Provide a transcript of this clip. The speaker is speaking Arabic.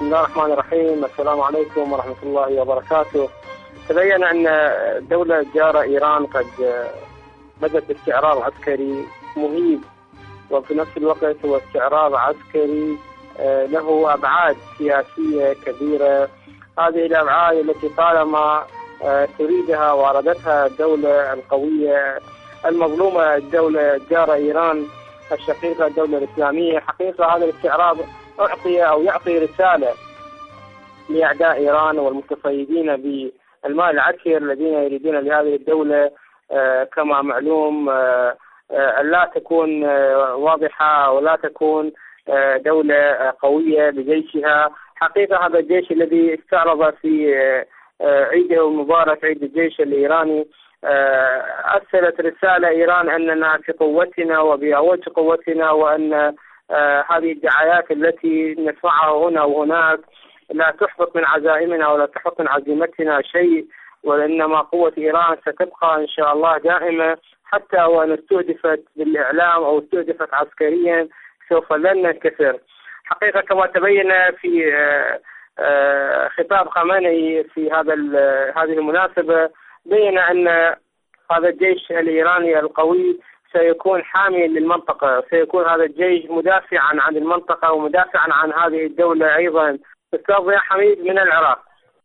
الله الرحمن الرحيم. السلام عليكم ورحمة الله وبركاته. تبين أن الدولة الجارة إيران قد بدأت استعراض عسكري مهيب، وفي نفس الوقت هو استعراض عسكري له أبعاد سياسية كبيرة. هذه الأبعاد التي طالما تريدها واردتها الدولة القوية المظلومة، الدولة الجارة إيران الشقيقة الدولة الإسلامية. حقيقة هذا الاستعراض يعطي رسالة لأعداء إيران والمتصيدين بالمال العكر الذين يريدون لهذه الدولة كما معلوم لا تكون واضحة ولا تكون دولة قوية بجيشها. حقيقة هذا الجيش الذي استعرض في عيده المبارك عيد الجيش الإيراني أرسلت رسالة إيران أننا في قوتنا وبأوج قوتنا، وأن هذه الدعايات التي نسمعها هنا وهناك لا تحبط من عزائمنا ولا تحبط من عزيمتنا شيء، وإنما قوة إيران ستبقى إن شاء الله دائمة، حتى وإن استهدفت بالإعلام أو استهدفت عسكريا سوف لن ننكسر. حقيقة كما تبين في خطاب خامنئي في هذه المناسبة، بين أن هذا الجيش الإيراني القوي سيكون حاميا للمنطقة، سيكون هذا الجيش مدافعا عن المنطقة ومدافعا عن هذه الدولة أيضا. أستاذ ضياء حميد من العراق.